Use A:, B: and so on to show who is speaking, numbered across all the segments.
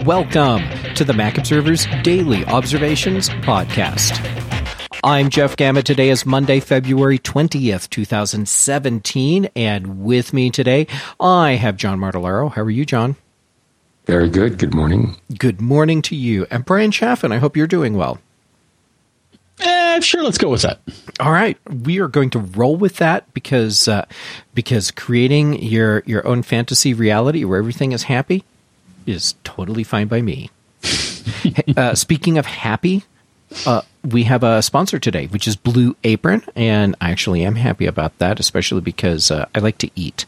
A: Welcome to the Mac Observer's Daily Observations Podcast. I'm Jeff Gamet. Today is Monday, February 20th, 2017, and with me today, I have John Martellaro. How are you, John?
B: Very good. Good morning.
A: Good morning to you. And Brian Chaffin, I hope you're doing well.
C: Sure, let's go with that.
A: All right. We are going to roll with that because creating your own fantasy reality where everything is happy is totally fine by me. Speaking of happy, we have a sponsor today, which is Blue Apron, and I actually am happy about that, especially because I like to eat.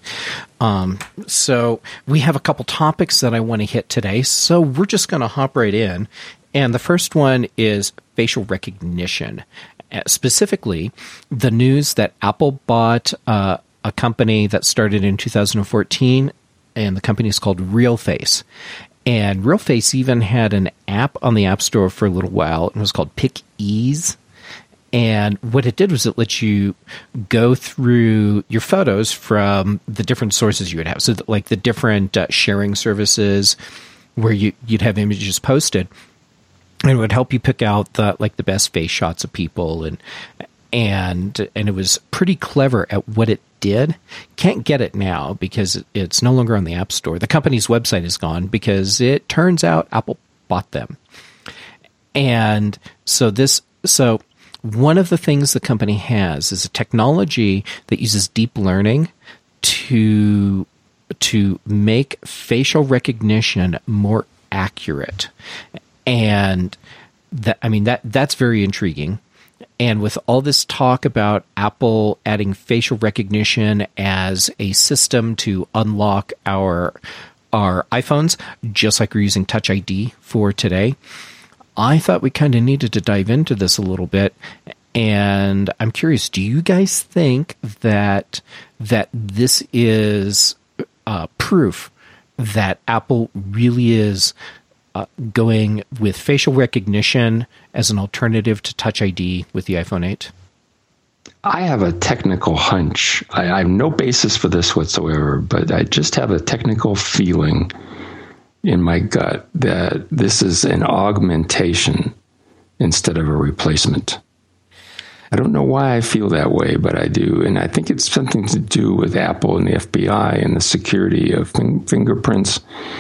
A: So we have a couple topics that I want to hit today, so we're just going to hop right in. And the first one is facial recognition. Specifically, the news that Apple bought a company that started in 2014, and the company is called RealFace. And RealFace even had an app on the App Store for a little while. It was called PicEase. And what it did was it let you go through your photos from the different sources you would have. So like the different sharing services where you'd have images posted. And it would help you pick out the best face shots of people, and it was pretty clever at what it did. Can't get it now because it's no longer on the App Store. The company's website is gone because it turns out Apple bought them. And so one of the things the company has is a technology that uses deep learning to make facial recognition more accurate. And that's very intriguing. And with all this talk about Apple adding facial recognition as a system to unlock our iPhones, just like we're using Touch ID for today, I thought we kind of needed to dive into this a little bit. And I'm curious, do you guys think that this is proof that Apple really is going with facial recognition as an alternative to Touch ID with the iPhone 8?
B: I have a technical hunch. I have no basis for this whatsoever, but I just have a technical feeling in my gut that this is an augmentation instead of a replacement. I don't know why I feel that way, but I do. And I think it's something to do with Apple and the FBI and the security of fingerprints.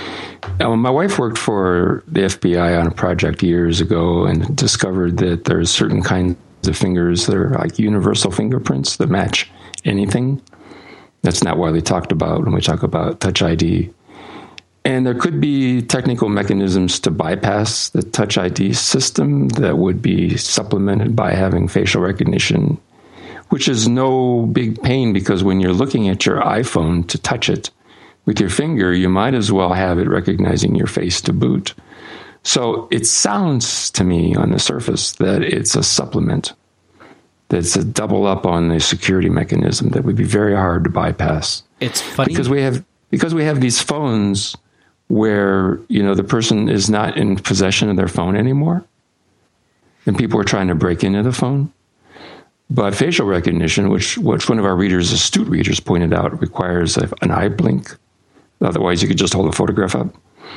B: My wife worked for the FBI on a project years ago and discovered that there's certain kinds of fingers that are like universal fingerprints that match anything. That's not widely talked about when we talk about Touch ID. And there could be technical mechanisms to bypass the Touch ID system that would be supplemented by having facial recognition, which is no big pain because when you're looking at your iPhone to touch it with your finger, you might as well have it recognizing your face to boot. So it sounds to me on the surface that it's a supplement, that's a double up on the security mechanism that would be very hard to bypass.
A: It's funny
B: because we have these phones where the person is not in possession of their phone anymore, and people are trying to break into the phone. But facial recognition, which one of our readers, astute readers, pointed out, requires an eye blink. Otherwise, you could just hold a photograph up.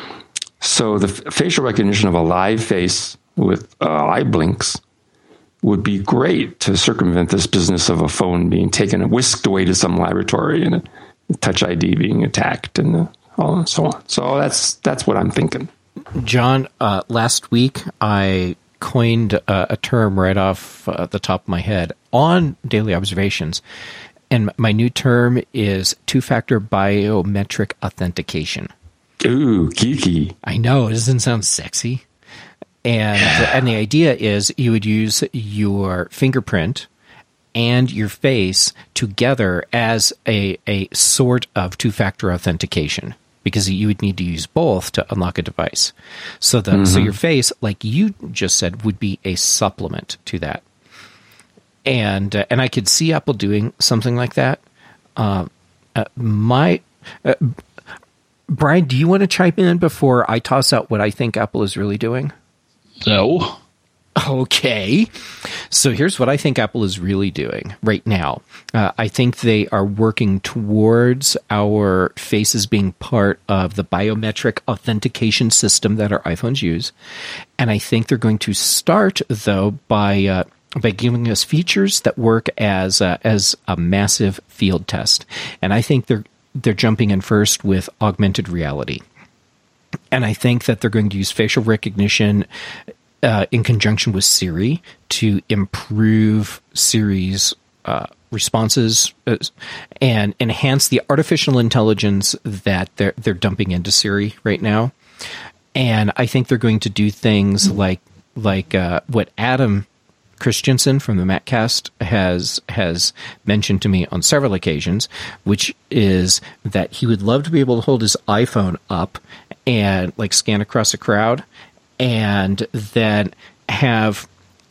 B: So the facial recognition of a live face with eye blinks would be great to circumvent this business of a phone being taken and whisked away to some laboratory and a Touch ID being attacked and so on. So that's what I'm thinking.
A: John, last week I coined a term right off the top of my head on Daily Observations. And my new term is two-factor biometric authentication.
B: Ooh, geeky.
A: I know, it doesn't sound sexy. And the idea is you would use your fingerprint and your face together as a sort of two-factor authentication, because you would need to use both to unlock a device. So so your face, like you just said, would be a supplement to that. And I could see Apple doing something like that. Brian, do you want to chime in before I toss out what I think Apple is really doing?
C: No.
A: Okay. So here's what I think Apple is really doing right now. I think they are working towards our faces being part of the biometric authentication system that our iPhones use. And I think they're going to start, though, by giving us features that work as a massive field test. And I think they're jumping in first with augmented reality. And I think that they're going to use facial recognition in conjunction with Siri to improve Siri's responses and enhance the artificial intelligence that they're dumping into Siri right now. And I think they're going to do things like what Adam Christensen from the Maccast has mentioned to me on several occasions, which is that he would love to be able to hold his iPhone up and like scan across a crowd and then have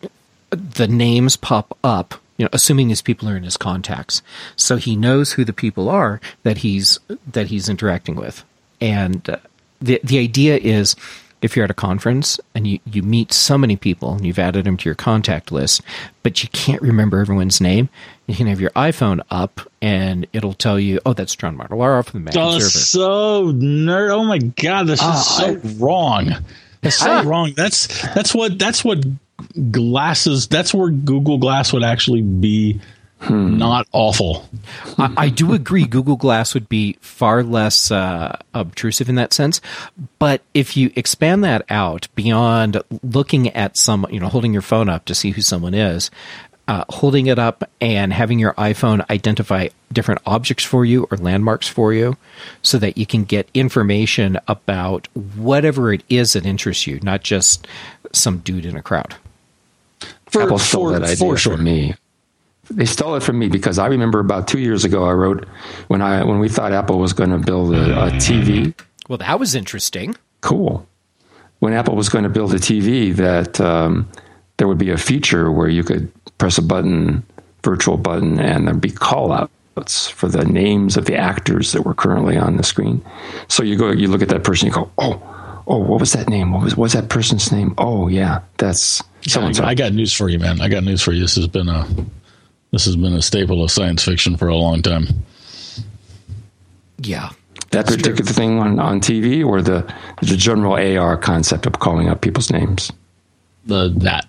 A: the names pop up, assuming these people are in his contacts. So he knows who the people are that he's interacting with. And the idea is, if you're at a conference and you meet so many people and you've added them to your contact list, but you can't remember everyone's name, you can have your iPhone up and it'll tell you, oh, that's John Martellaro from the Mac server.
C: So nerd. Oh my God, this is so wrong. That's so wrong. That's what glasses. That's where Google Glass would actually be not awful.
A: I do agree. Google Glass would be far less obtrusive in that sense. But if you expand that out beyond looking at holding your phone up to see who someone is, holding it up and having your iPhone identify different objects for you or landmarks for you so that you can get information about whatever it is that interests you, not just some dude in a crowd.
B: Apple stole that idea from me. They stole it from me because I remember about 2 years ago I wrote when we thought Apple was going to build a TV.
A: Well, that was interesting.
B: Cool. When Apple was going to build a TV, that there would be a feature where you could press a button, virtual button, and there'd be call-outs for the names of the actors that were currently on the screen. So you look at that person, you go, oh, what was that name? What was that person's name? Oh, yeah, that's so-and-so.
C: I got news for you, man. I got news for you. This has been a staple of science fiction for a long time.
A: Yeah.
B: That particular thing on TV or the general AR concept of calling up people's names?
C: That.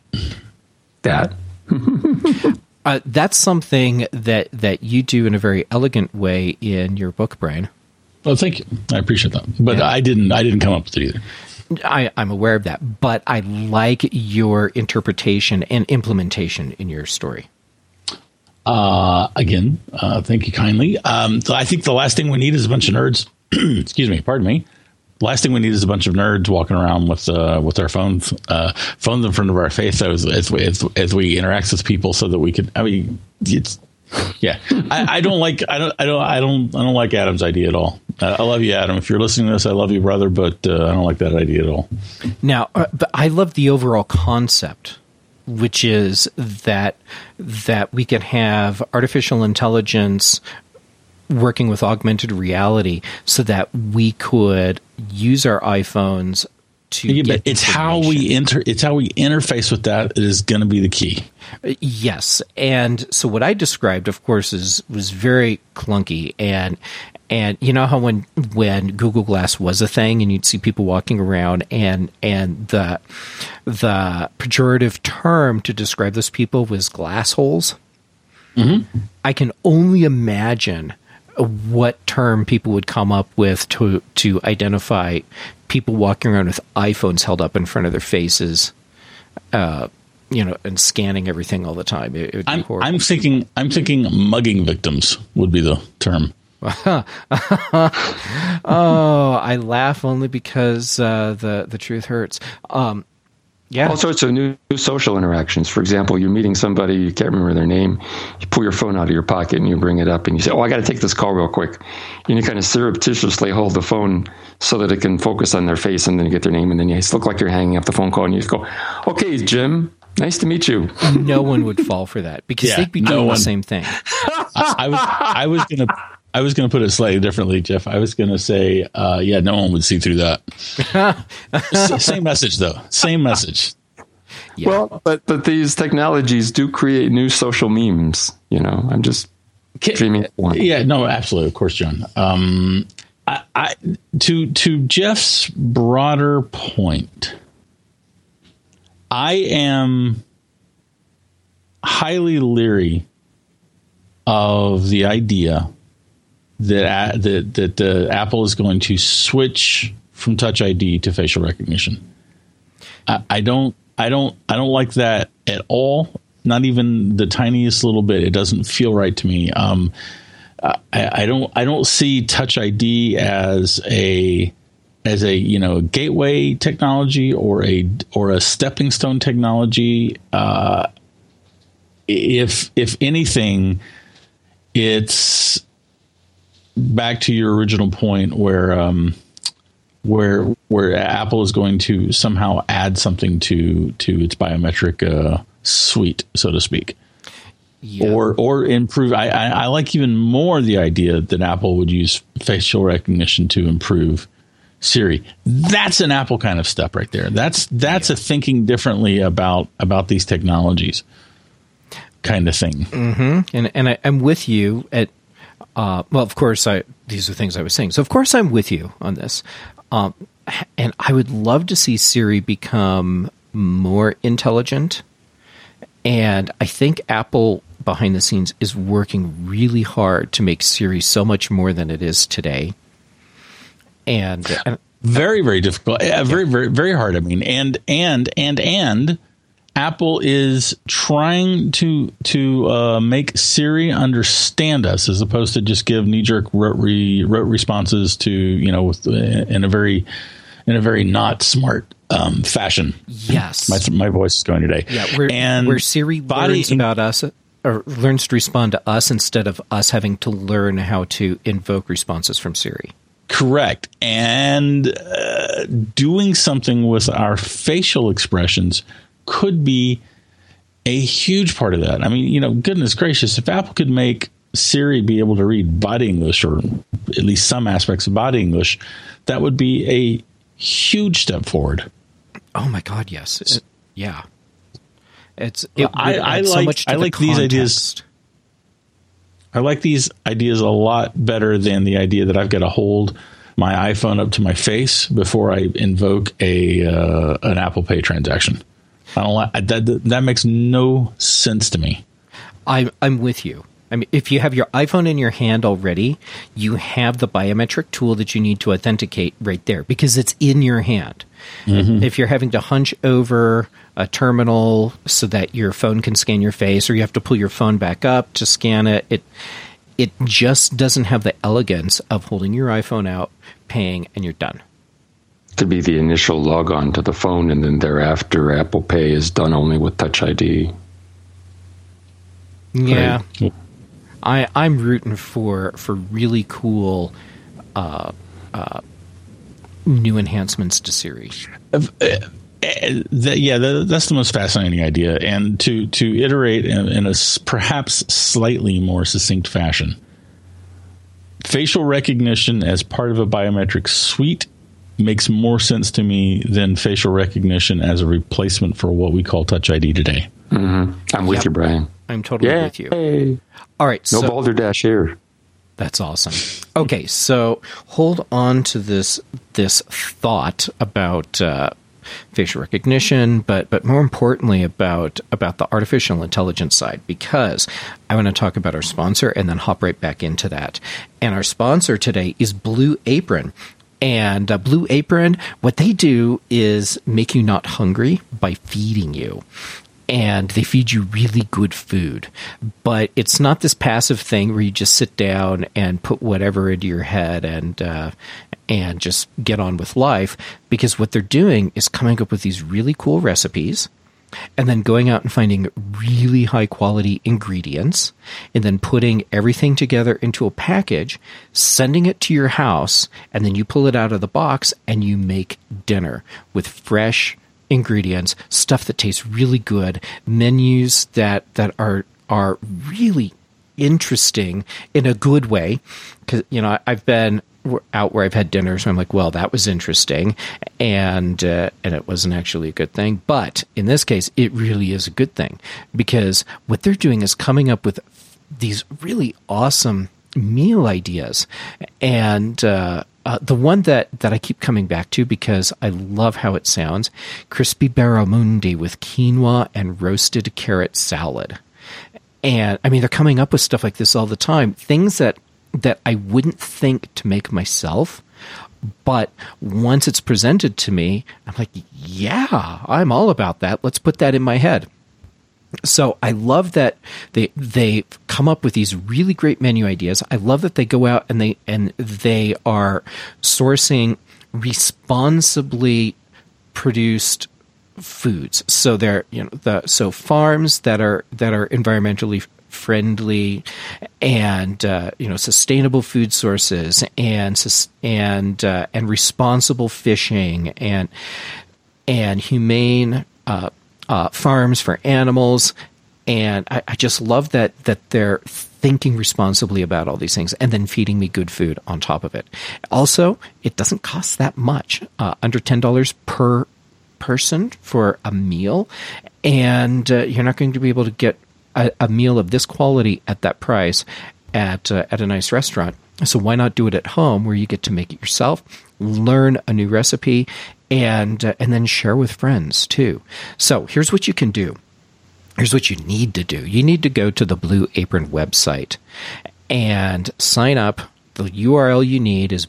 A: That's something that you do in a very elegant way in your book, Brian.
C: Well, thank you. I appreciate that. But yeah. I didn't come up with it either.
A: I'm aware of that, but I like your interpretation and implementation in your story.
C: Again, thank you kindly. So I think the last thing we need is a bunch of nerds. Excuse me, pardon me. The last thing we need is a bunch of nerds walking around with our phones in front of our face as we interact with people, so that we could. I mean, it's yeah. I don't like Adam's idea at all. I love you, Adam. If you're listening to this, I love you, brother, but I don't like that idea at all.
A: Now, but I love the overall concept, which is that we can have artificial intelligence working with augmented reality so that we could use our iPhones to get
C: it's how we interface with that is going to be the key.
A: Yes. And so what I described, of course, was very clunky. And you know how when Google Glass was a thing and you'd see people walking around and the pejorative term to describe those people was glass holes? Mm-hmm. I can only imagine what term people would come up with to identify people walking around with iPhones held up in front of their faces, and scanning everything all the time. It would be horrible.
C: I'm thinking mugging victims would be the term.
A: Oh, I laugh only because the truth hurts. Yeah.
B: All sorts of new social interactions. For example, you're meeting somebody, you can't remember their name. You pull your phone out of your pocket and you bring it up and you say, I got to take this call real quick. And you kind of surreptitiously hold the phone so that it can focus on their face, and then you get their name, and then you look like you're hanging up the phone call and you just go, okay, Jim, nice to meet you.
A: No one would fall for that because they'd be doing the same thing.
C: I was going to put it slightly differently, Jeff. I was going to say, no one would see through that. Same message, though. Same message.
A: Yeah.
B: Well, but these technologies do create new social memes. I'm just dreaming one.
C: Yeah, no, absolutely, of course, John. To Jeff's broader point, I am highly leery of the idea that Apple is going to switch from Touch ID to facial recognition. I don't like that at all. Not even the tiniest little bit. It doesn't feel right to me. I don't see Touch ID as a gateway technology or a stepping stone technology. If anything, it's back to your original point where Apple is going to somehow add something to its biometric suite, so to speak. Yeah. Or improve. I like even more the idea that Apple would use facial recognition to improve Siri. That's an Apple kind of step right there. That's a thinking differently about these technologies kind of thing.
A: Mm-hmm. And I'm with you at. Well, of course, these are things I was saying. So, of course, I'm with you on this. And I would love to see Siri become more intelligent. And I think Apple, behind the scenes, is working really hard to make Siri so much more than it is today. And
C: very, very difficult. Very, very, very hard. I mean, and Apple is trying to make Siri understand us as opposed to just give knee-jerk rote responses to in a very not smart fashion.
A: Yes,
C: my voice is going today.
A: Yeah, where Siri learns about us or learns to respond to us instead of us having to learn how to invoke responses from Siri.
C: Correct, and doing something with our facial expressions could be a huge part of that. I mean, goodness gracious, if Apple could make Siri be able to read body English or at least some aspects of body English, that would be a huge step forward.
A: Oh my God, yes. Yeah.
C: I like these ideas. I like these ideas a lot better than the idea that I've got to hold my iPhone up to my face before I invoke an Apple Pay transaction. I don't like that makes no sense to me.
A: I'm with you. I mean, if you have your iPhone in your hand already, you have the biometric tool that you need to authenticate right there because it's in your hand. Mm-hmm. If you're having to hunch over a terminal so that your phone can scan your face, or you have to pull your phone back up to scan it, it just doesn't have the elegance of holding your iPhone out, paying, and you're done.
B: To be the initial log on to the phone, and then thereafter Apple Pay is done only with Touch ID.
A: Yeah. Right. I'm rooting for really cool new enhancements to Siri.
C: That's the most fascinating idea. And to iterate in a perhaps slightly more succinct fashion, facial recognition as part of a biometric suite makes more sense to me than facial recognition as a replacement for what we call Touch ID today.
B: Mm-hmm. I'm with you, Brian.
A: I'm totally with you. All right.
B: No balderdash here.
A: That's awesome. Okay, so hold on to this thought about facial recognition, but more importantly about the artificial intelligence side, because I want to talk about our sponsor and then hop right back into that. And our sponsor today is Blue Apron. And Blue Apron, what they do is make you not hungry by feeding you. And they feed you really good food. But it's not this passive thing where you just sit down and put whatever into your head and just get on with life. Because what they're doing is coming up with these really cool recipes and then going out and finding really high quality ingredients and then putting everything together into a package, sending it to your house, and then you pull it out of the box and you make dinner with fresh ingredients, stuff that tastes really good, menus that are really interesting in a good way. Because I've been out where I've had dinner, so I'm like, well, that was interesting, and it wasn't actually a good thing. But in this case, it really is a good thing, because what they're doing is coming up with these really awesome meal ideas. And the one that I keep coming back to because I love how it sounds, crispy barramundi with quinoa and roasted carrot salad. And I mean, they're coming up with stuff like this all the time, things that I wouldn't think to make myself, but once it's presented to me, I'm like, yeah, I'm all about that. Let's put that in my head. So I love that they come up with these really great menu ideas. I love that they go out and they are sourcing responsibly produced foods. So they're so farms that are environmentally friendly and sustainable food sources and responsible fishing and humane farms for animals. And I just love that they're thinking responsibly about all these things and then feeding me good food on top of it. Also, it doesn't cost that much, under $10 per person for a meal. And you're not going to be able to get a meal of this quality at that price at a nice restaurant. So why not do it at home where you get to make it yourself, learn a new recipe, and then share with friends too. So here's what you can do. Here's what you need to do. You need to go to the Blue Apron website and sign up. The URL you need is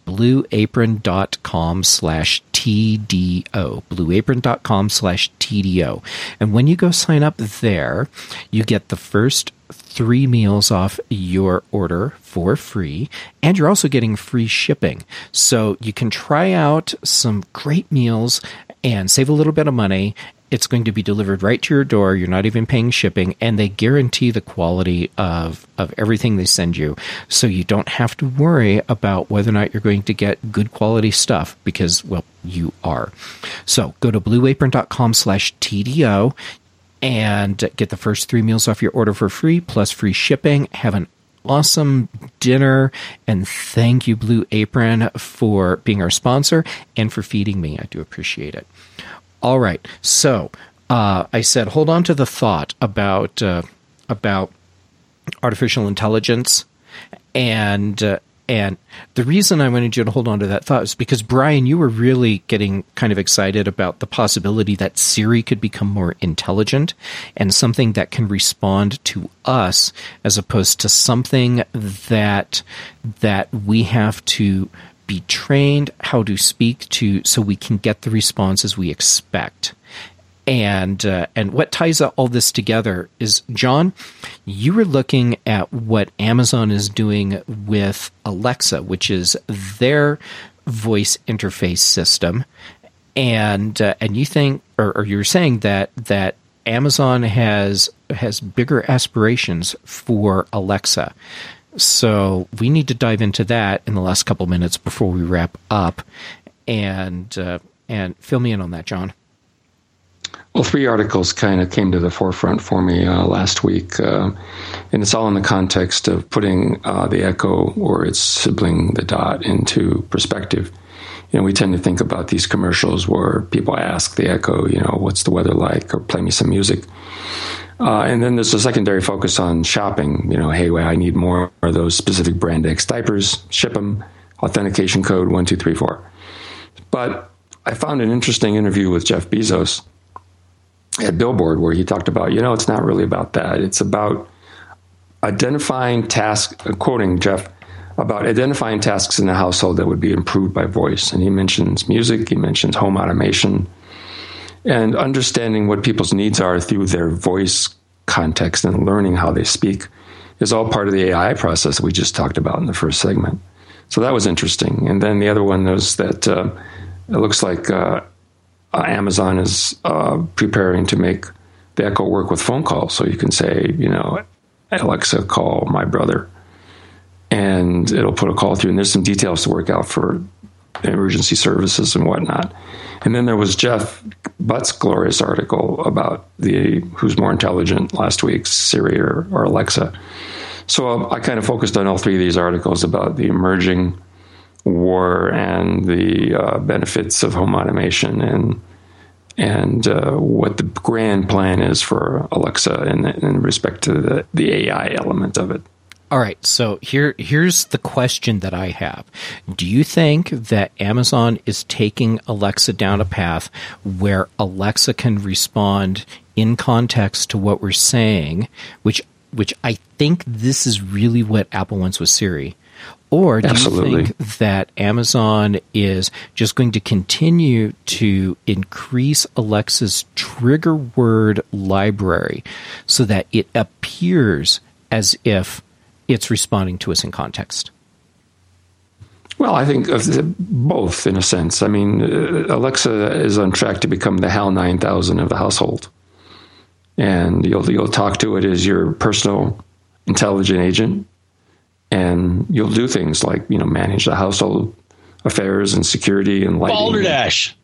A: blueapron.com/TDO, blueapron.com/TDO. And when you go sign up there, you get the first 3 meals off your order for free, and you're also getting free shipping. So you can try out some great meals and save a little bit of money. It's going to be delivered right to your door. You're not even paying shipping, and they guarantee the quality of everything they send you. So you don't have to worry about whether or not you're going to get good quality stuff because, well, you are. So go to blueapron.com/TDO and get the first 3 meals off your order for free, plus free shipping. Have an awesome dinner, and thank you, Blue Apron, for being our sponsor and for feeding me. I do appreciate it. All right, so I said hold on to the thought about artificial intelligence, and the reason I wanted you to hold on to that thought is because, Brian, you were really getting kind of excited about the possibility that Siri could become more intelligent and something that can respond to us as opposed to something that we have to be trained how to speak to so we can get the responses we expect. And what ties all this together is, John, you were looking at what Amazon is doing with Alexa, which is their voice interface system, and you think, or you're saying that Amazon has bigger aspirations for Alexa. So we need to dive into that in the last couple minutes before we wrap up, and fill me in on that, John.
B: Well, 3 articles kind of came to the forefront for me last week, and it's all in the context of putting the Echo or its sibling, the Dot, into perspective. You know, we tend to think about these commercials where people ask the Echo, what's the weather like, or play me some music. And then there's a secondary focus on shopping. Hey, I need more of those specific brand X diapers, ship them, authentication code 1234. But I found an interesting interview with Jeff Bezos at Billboard where he talked about, it's not really about that. It's about identifying tasks, quoting Jeff, about identifying tasks in the household that would be improved by voice. And he mentions music, he mentions home automation, and understanding what people's needs are through their voice context and learning how they speak is all part of the AI process that we just talked about in the first segment. So that was interesting. And then the other one was that it looks like Amazon is preparing to make the Echo work with phone calls. So you can say, Alexa, call my brother. And it'll put a call through. And there's some details to work out for emergency services and whatnot. And then there was Jeff Butt's glorious article about who's more intelligent last week, Siri or Alexa. So I kind of focused on all 3 of these articles about the emerging war and the benefits of home automation and what the grand plan is for Alexa in respect to the AI element of it.
A: All right, so here's the question that I have. Do you think that Amazon is taking Alexa down a path where Alexa can respond in context to what we're saying, which I think this is really what Apple wants with Siri? Or do
B: Absolutely.
A: you think that Amazon is just going to continue to increase Alexa's trigger word library so that it appears as if it's responding to us in context?
B: Well, I think both, in a sense. I mean, Alexa is on track to become the HAL 9000 of the household. And you'll talk to it as your personal intelligent agent. And you'll do things like, manage the household affairs and security and lighting.
C: Balderdash.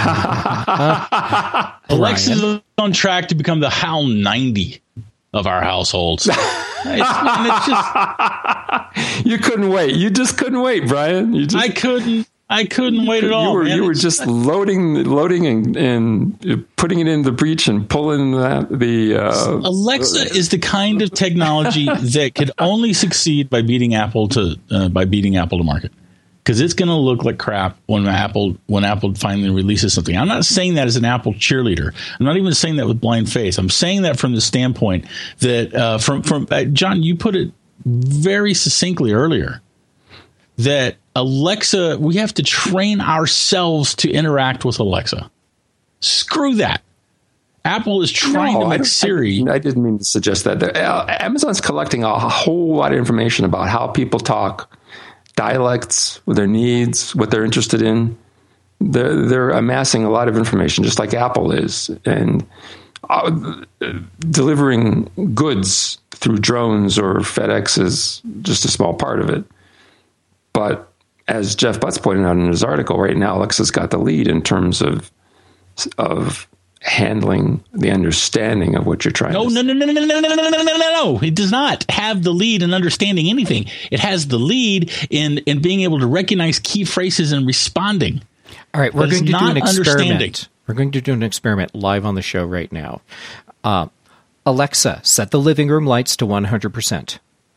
C: Alexa's on track to become the HAL 90 of our households. It's just,
B: you couldn't wait. You just couldn't wait, Brian.
C: I couldn't wait at all.
B: You were just loading and putting it in the breech and pulling
C: Alexa is the kind of technology that could only succeed by beating Apple to market, because it's going to look like crap when Apple finally releases something. I'm not saying that as an Apple cheerleader. I'm not even saying that with blind faith. I'm saying that from the standpoint that from John, you put it very succinctly earlier, that Alexa, we have to train ourselves to interact with Alexa. Screw that. Apple is trying to make Siri.
B: I didn't mean to suggest that. Amazon's collecting a whole lot of information about how people talk, dialects, their needs, what they're interested in. They're amassing a lot of information, just like Apple is, and delivering goods through drones or FedEx is just a small part of it. But as Jeff Butts pointed out in his article, right now Alexa's got the lead in terms of handling the understanding of what you're trying to say.
C: No. It does not have the lead in understanding anything. It has the lead in being able to recognize key phrases and responding.
A: All right, we're going to do an experiment. We're going to do an experiment live on the show right now. Alexa, set the living room lights to 100%.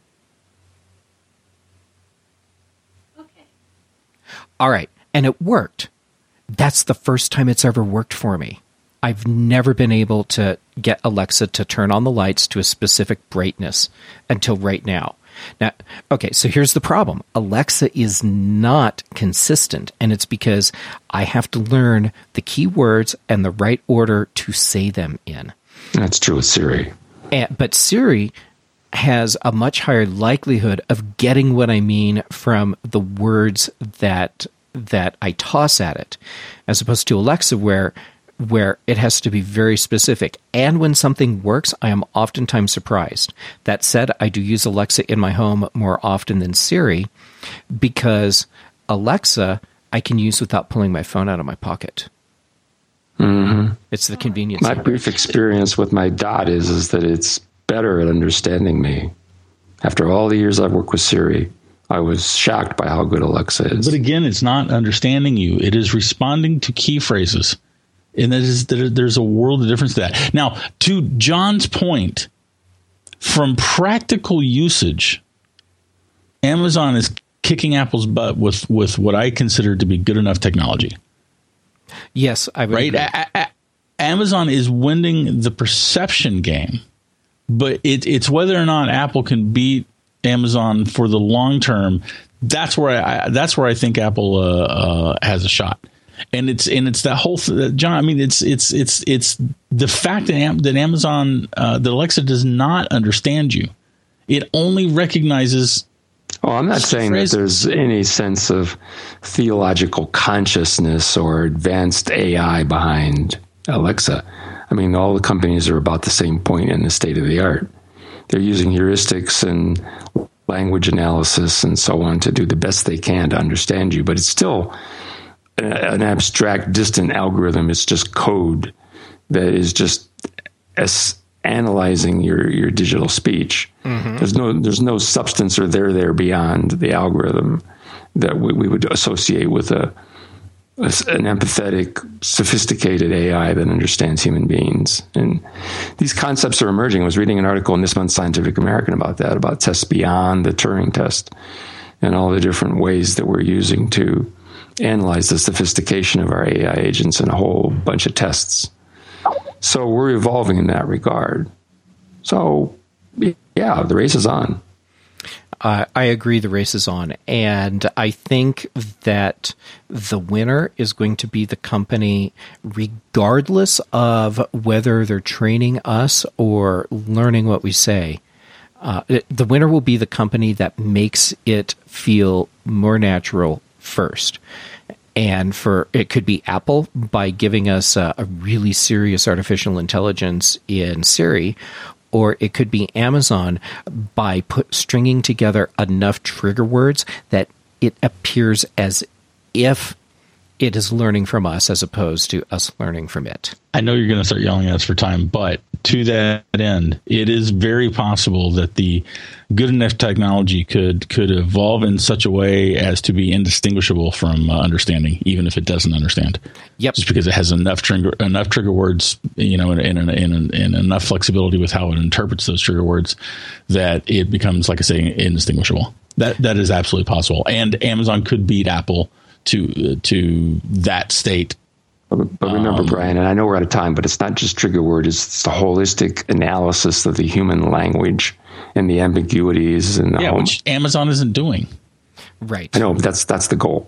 A: All right, and it worked. That's the first time it's ever worked for me. I've never been able to get Alexa to turn on the lights to a specific brightness until right now. Now, okay, so here's the problem. Alexa is not consistent, and it's because I have to learn the key words and the right order to say them in.
B: That's true with Siri.
A: But Siri has a much higher likelihood of getting what I mean from the words that I toss at it, as opposed to Alexa, where it has to be very specific. And when something works, I am oftentimes surprised. That said, I do use Alexa in my home more often than Siri, because Alexa I can use without pulling my phone out of my pocket.
B: Mm-hmm.
A: It's the convenience.
B: My brief experience with my Dot is that it's better at understanding me. After all the years I've worked with Siri, I was shocked by how good Alexa is.
C: But again, it's not understanding you. It is responding to key phrases. And there's a world of difference to that. Now, to John's point, from practical usage, Amazon is kicking Apple's butt with what I consider to be good enough technology.
A: Yes, I would agree.
C: Amazon is winning the perception game, but it's whether or not Apple can beat Amazon for the long term. That's where I think Apple has a shot. And it's that whole John. I mean, it's the fact that Amazon, that Alexa does not understand you. It only recognizes.
B: Oh, I'm not saying that there's any sense of theological consciousness or advanced AI behind Alexa. I mean, all the companies are about the same point in the state of the art. They're using heuristics and language analysis and so on to do the best they can to understand you, but it's still an abstract, distant algorithm. It's just code that is just analyzing your digital speech. Mm-hmm. There's no substance or there beyond the algorithm. that we would associate with an empathetic, sophisticated AI that understands human beings. And these concepts are emerging. I was reading an article in this month's Scientific American about that, about tests beyond the Turing test and all the different ways that we're using to analyze the sophistication of our AI agents in a whole bunch of tests. So we're evolving in that regard. So, yeah, the race is on.
A: I agree the race is on. And I think that the winner is going to be the company, regardless of whether they're training us or learning what we say. The winner will be the company that makes it feel more natural first. And it could be Apple by giving us a really serious artificial intelligence in Siri, or it could be Amazon by stringing together enough trigger words that it appears as if it is learning from us as opposed to us learning from it.
C: I know you're going to start yelling at us for time, but to that end, it is very possible that the good enough technology could evolve in such a way as to be indistinguishable from understanding, even if it doesn't understand.
A: Yep.
C: Just because it has enough trigger words, and enough flexibility with how it interprets those trigger words that it becomes, like I say, indistinguishable. That is absolutely possible. And Amazon could beat Apple to that state.
B: But remember, Brian, and I know we're out of time, but it's not just trigger word, it's the holistic analysis of the human language and the ambiguities and
C: which Amazon isn't doing.
A: Right.
B: I know, but that's the goal.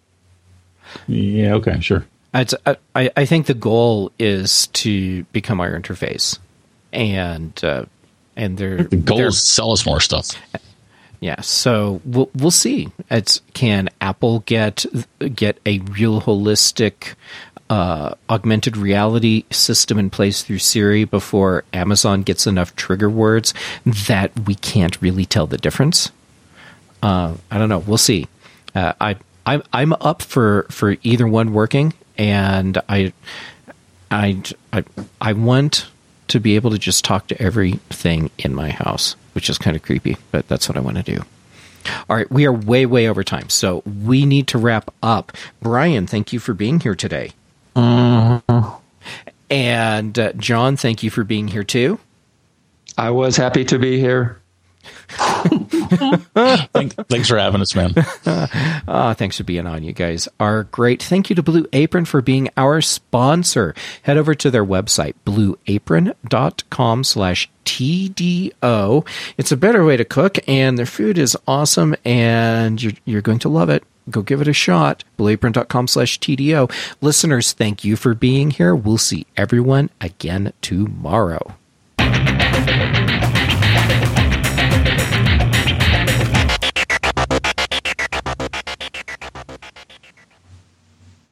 C: Yeah, okay, sure.
A: I think the goal is to become our interface. And the
C: goal is to sell us more stuff.
A: Yeah, so we'll see. Can Apple get a real holistic augmented reality system in place through Siri before Amazon gets enough trigger words that we can't really tell the difference? I don't know. We'll see. I'm up for either one working, and I want to be able to just talk to everything in my house, which is kind of creepy, but that's what I want to do. All right, we are way over time, so we need to wrap up. Brian, thank you for being here today. And John, thank you for being here too.
B: I was happy to be here.
C: Thanks for having us, man.
A: Thanks for being on. You guys are great. Thank you to Blue Apron for being our sponsor. Head over to their website, blueapron.com/TDO. It's a better way to cook, and their food is awesome, and you're going to love it. Go give it a shot. blueapron.com/TDO. Listeners, thank you for being here. We'll see everyone again tomorrow.